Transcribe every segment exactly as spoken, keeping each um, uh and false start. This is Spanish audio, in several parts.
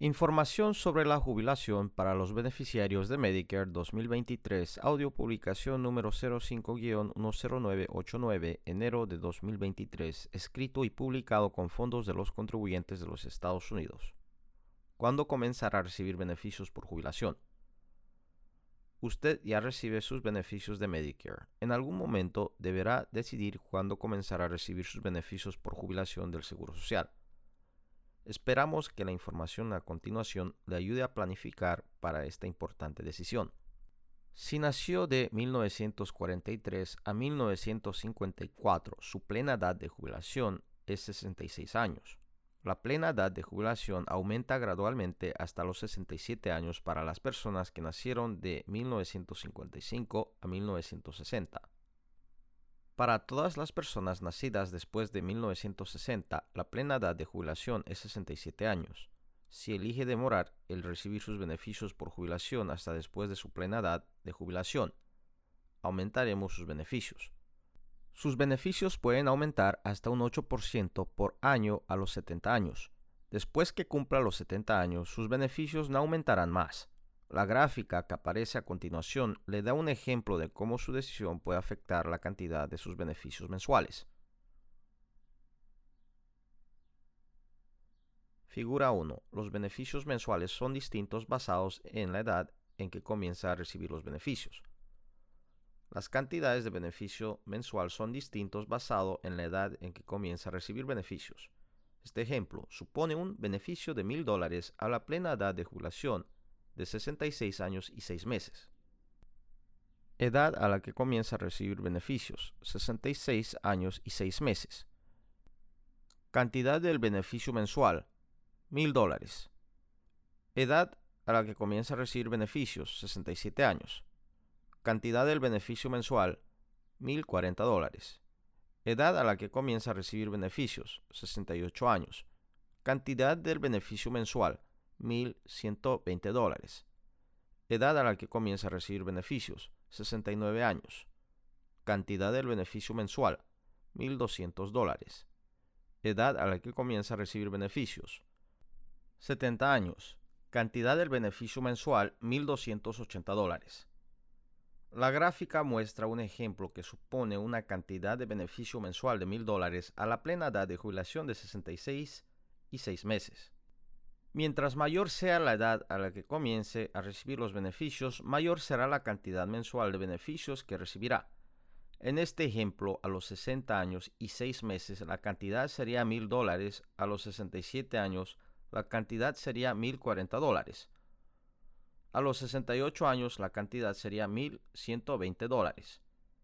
Información sobre la jubilación para los beneficiarios de Medicare dos mil veintitrés, audio publicación número cero cinco guion uno cero nueve ocho nueve, enero de dos mil veintitrés, escrito y publicado con fondos de los contribuyentes de los Estados Unidos. ¿Cuándo comenzará a recibir beneficios por jubilación? Usted ya recibe sus beneficios de Medicare. En algún momento deberá decidir cuándo comenzará a recibir sus beneficios por jubilación del Seguro Social. Esperamos que la información a continuación le ayude a planificar para esta importante decisión. Si nació de mil novecientos cuarenta y tres a mil novecientos cincuenta y cuatro, su plena edad de jubilación es sesenta y seis años. La plena edad de jubilación aumenta gradualmente hasta los sesenta y siete años para las personas que nacieron de mil novecientos cincuenta y cinco a mil novecientos sesenta. Para todas las personas nacidas después de mil novecientos sesenta, la plena edad de jubilación es sesenta y siete años. Si elige demorar el recibir sus beneficios por jubilación hasta después de su plena edad de jubilación, aumentaremos sus beneficios. Sus beneficios pueden aumentar hasta un ocho por ciento por año a los setenta años. Después que cumpla los setenta años, sus beneficios no aumentarán más. La gráfica que aparece a continuación le da un ejemplo de cómo su decisión puede afectar la cantidad de sus beneficios mensuales. Figura uno. Los beneficios mensuales son distintos basados en la edad en que comienza a recibir los beneficios. Las cantidades de beneficio mensual son distintos basado en la edad en que comienza a recibir beneficios. Este ejemplo supone un beneficio de mil dólares a la plena edad de jubilación de sesenta y seis años y seis meses. Edad a la que comienza a recibir beneficios, sesenta y seis años y seis meses. Cantidad del beneficio mensual, mil dólares. Edad a la que comienza a recibir beneficios, sesenta y siete años. Cantidad del beneficio mensual, mil cuarenta dólares. Edad a la que comienza a recibir beneficios, sesenta y ocho años. Cantidad del beneficio mensual, mil ciento veinte dólares. Edad a la que comienza a recibir beneficios, sesenta y nueve años. Cantidad del beneficio mensual, mil doscientos dólares. Edad a la que comienza a recibir beneficios, setenta años. Cantidad del beneficio mensual, mil doscientos ochenta dólares. La gráfica muestra un ejemplo que supone una cantidad de beneficio mensual de mil dólares a la plena edad de jubilación de sesenta y seis y seis meses. Mientras mayor sea la edad a la que comience a recibir los beneficios, mayor será la cantidad mensual de beneficios que recibirá. En este ejemplo, a los sesenta años y seis meses, la cantidad sería mil dólares. A los sesenta y siete años, la cantidad sería mil cuarenta dólares. A los sesenta y ocho años, la cantidad sería mil ciento veinte dólares.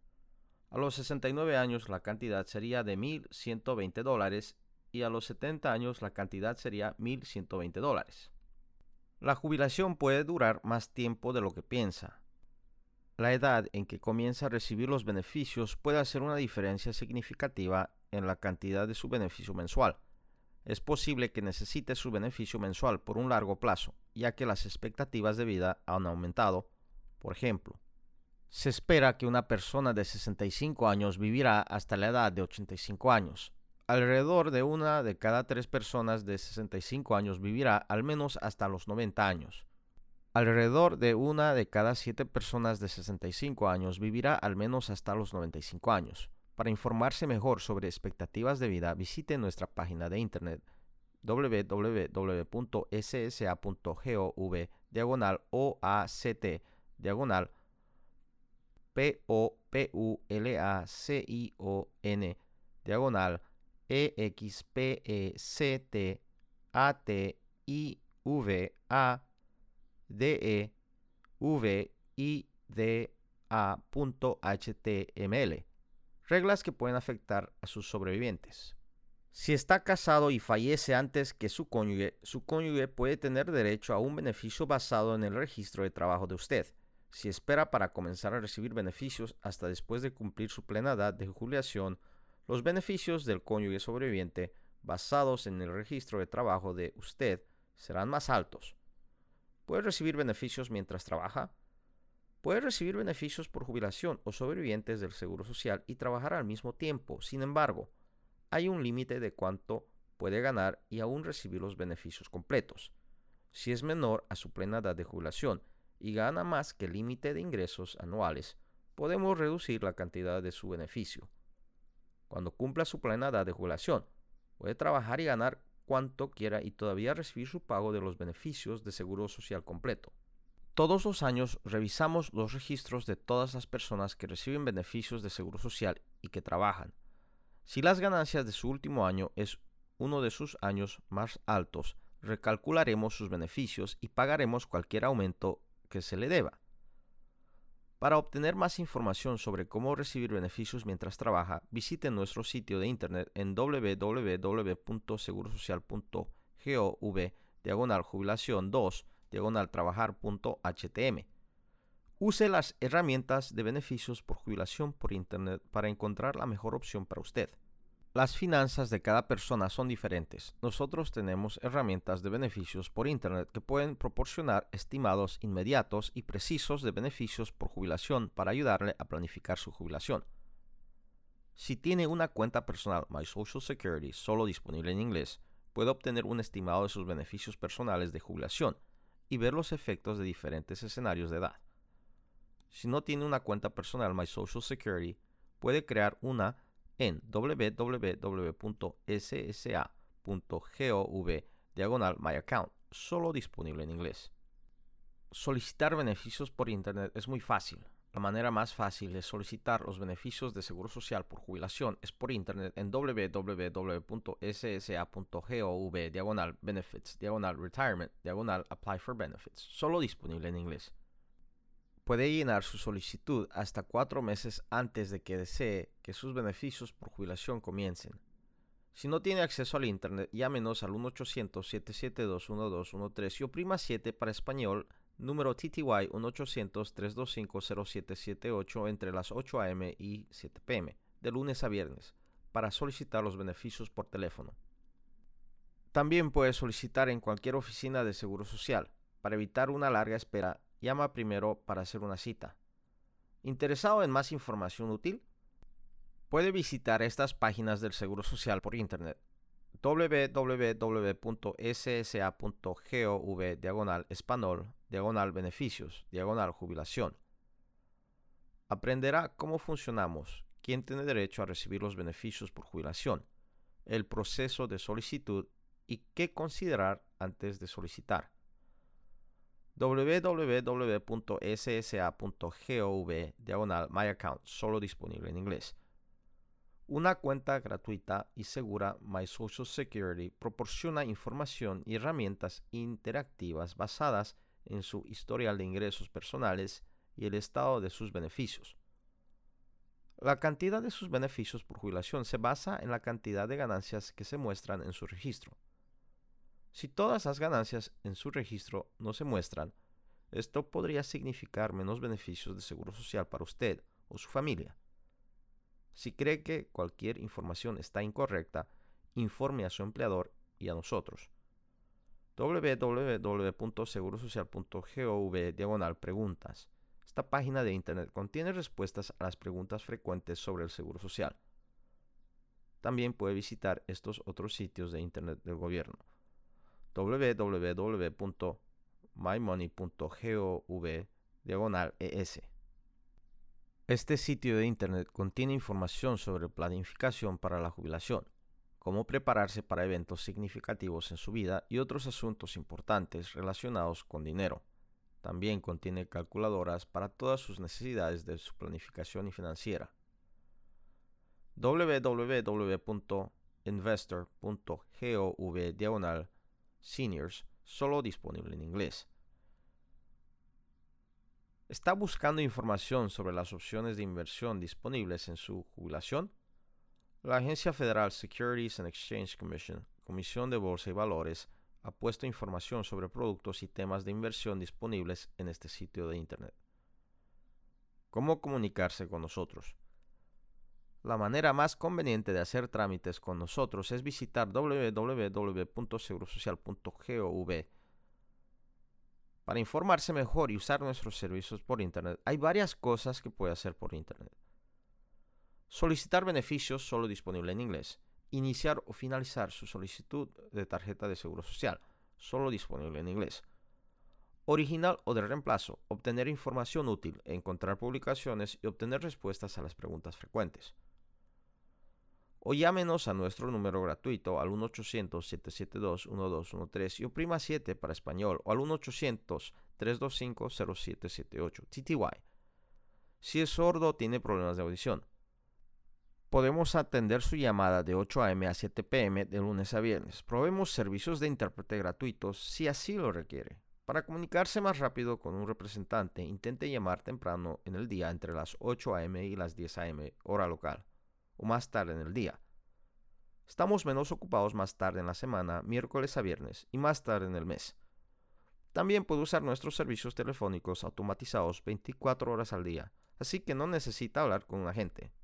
A los sesenta y nueve años, la cantidad sería de mil ciento veinte dólares. Y a los setenta años la cantidad sería mil ciento veinte dólares. La jubilación puede durar más tiempo de lo que piensa. La edad en que comienza a recibir los beneficios puede hacer una diferencia significativa en la cantidad de su beneficio mensual. Es posible que necesite su beneficio mensual por un largo plazo, ya que las expectativas de vida han aumentado. Por ejemplo, se espera que una persona de sesenta y cinco años vivirá hasta la edad de ochenta y cinco años. Alrededor de una de cada tres personas de sesenta y cinco años vivirá al menos hasta los noventa años. Alrededor de una de cada siete personas de sesenta y cinco años vivirá al menos hasta los noventa y cinco años. Para informarse mejor sobre expectativas de vida, visite nuestra página de internet w w w punto s s a punto gov diagonal o a c t diagonal p o p u l a c i o n diagonal E X P E C T A T I V A D E V I D A punto H T M L. Reglas que pueden afectar a sus sobrevivientes. Si está casado y fallece antes que su cónyuge, su cónyuge puede tener derecho a un beneficio basado en el registro de trabajo de usted. Si espera para comenzar a recibir beneficios hasta después de cumplir su plena edad de jubilación, los beneficios del cónyuge sobreviviente basados en el registro de trabajo de usted serán más altos. ¿Puede recibir beneficios mientras trabaja? Puede recibir beneficios por jubilación o sobrevivientes del Seguro Social y trabajar al mismo tiempo. Sin embargo, hay un límite de cuánto puede ganar y aún recibir los beneficios completos. Si es menor a su plena edad de jubilación y gana más que el límite de ingresos anuales, podemos reducir la cantidad de su beneficio. Cuando cumpla su plena edad de jubilación, puede trabajar y ganar cuanto quiera y todavía recibir su pago de los beneficios de seguro social completo. Todos los años revisamos los registros de todas las personas que reciben beneficios de seguro social y que trabajan. Si las ganancias de su último año es uno de sus años más altos, recalcularemos sus beneficios y pagaremos cualquier aumento que se le deba. Para obtener más información sobre cómo recibir beneficios mientras trabaja, visite nuestro sitio de internet en w w w punto seguro social punto gov diagonal jubilación dos diagonal trabajar punto h t m. Use las herramientas de beneficios por jubilación por internet para encontrar la mejor opción para usted. Las finanzas de cada persona son diferentes. Nosotros tenemos herramientas de beneficios por internet que pueden proporcionar estimados inmediatos y precisos de beneficios por jubilación para ayudarle a planificar su jubilación. Si tiene una cuenta personal My Social Security solo disponible en inglés, puede obtener un estimado de sus beneficios personales de jubilación y ver los efectos de diferentes escenarios de edad. Si no tiene una cuenta personal My Social Security, puede crear una en w w w punto s s a punto gov diagonal my account, solo disponible en inglés. Solicitar beneficios por internet es muy fácil. La manera más fácil de solicitar los beneficios de seguro social por jubilación es por internet en w w w punto s s a punto gov diagonal benefits diagonal retirement diagonal apply for benefits, solo disponible en inglés. Puede llenar su solicitud hasta cuatro meses antes de que desee que sus beneficios por jubilación comiencen. Si no tiene acceso al internet, llámenos al uno ochocientos, siete siete dos, uno dos uno tres y oprima siete para español, número T T Y uno ochocientos, tres dos cinco, cero siete siete ocho entre las ocho a m y siete p m, de lunes a viernes, para solicitar los beneficios por teléfono. También puede solicitar en cualquier oficina de Seguro Social. Para evitar una larga espera, llama primero para hacer una cita. ¿Interesado en más información útil? Puede visitar estas páginas del Seguro Social por internet. w w w punto s s a punto gov diagonal español diagonal beneficios diagonal jubilación. Aprenderá cómo funcionamos, quién tiene derecho a recibir los beneficios por jubilación, el proceso de solicitud y qué considerar antes de solicitar. w w w punto s s a punto gov diagonal my account, solo disponible en inglés. Una cuenta gratuita y segura My Social Security proporciona información y herramientas interactivas basadas en su historial de ingresos personales y el estado de sus beneficios. La cantidad de sus beneficios por jubilación se basa en la cantidad de ganancias que se muestran en su registro. Si todas las ganancias en su registro no se muestran, esto podría significar menos beneficios de seguro social para usted o su familia. Si cree que cualquier información está incorrecta, informe a su empleador y a nosotros. w w w punto seguro social punto gov diagonal preguntas. Esta página de internet contiene respuestas a las preguntas frecuentes sobre el seguro social. También puede visitar estos otros sitios de internet del gobierno. w w w punto my money punto gov diagonal e s. Este sitio de internet contiene información sobre planificación para la jubilación, cómo prepararse para eventos significativos en su vida y otros asuntos importantes relacionados con dinero. También contiene calculadoras para todas sus necesidades de su planificación y financiera. w w w punto investor punto gov diagonal seniors, solo disponible en inglés. ¿Está buscando información sobre las opciones de inversión disponibles en su jubilación? La Agencia Federal Securities and Exchange Commission, Comisión de Bolsa y Valores, ha puesto información sobre productos y temas de inversión disponibles en este sitio de internet. ¿Cómo comunicarse con nosotros? La manera más conveniente de hacer trámites con nosotros es visitar w w w punto seguro social punto gov. Para informarse mejor y usar nuestros servicios por internet, hay varias cosas que puede hacer por internet. Solicitar beneficios solo disponible en inglés. Iniciar o finalizar su solicitud de tarjeta de seguro social. solo disponible en inglés. Original o de reemplazo, obtener información útil, encontrar publicaciones y obtener respuestas a las preguntas frecuentes. O llámenos a nuestro número gratuito al uno ochocientos, siete siete dos, uno dos uno tres y oprima siete para español o al uno ochocientos, tres dos cinco, cero siete siete ocho, T T Y. Si es sordo o tiene problemas de audición, podemos atender su llamada de ocho a m a siete p m de lunes a viernes. Proveemos servicios de intérprete gratuitos si así lo requiere. Para comunicarse más rápido con un representante, intente llamar temprano en el día entre las ocho a m y las diez a m hora local, o más tarde en el día. Estamos menos ocupados más tarde en la semana, miércoles a viernes, y más tarde en el mes. También puede usar nuestros servicios telefónicos automatizados veinticuatro horas al día, así que no necesita hablar con un agente.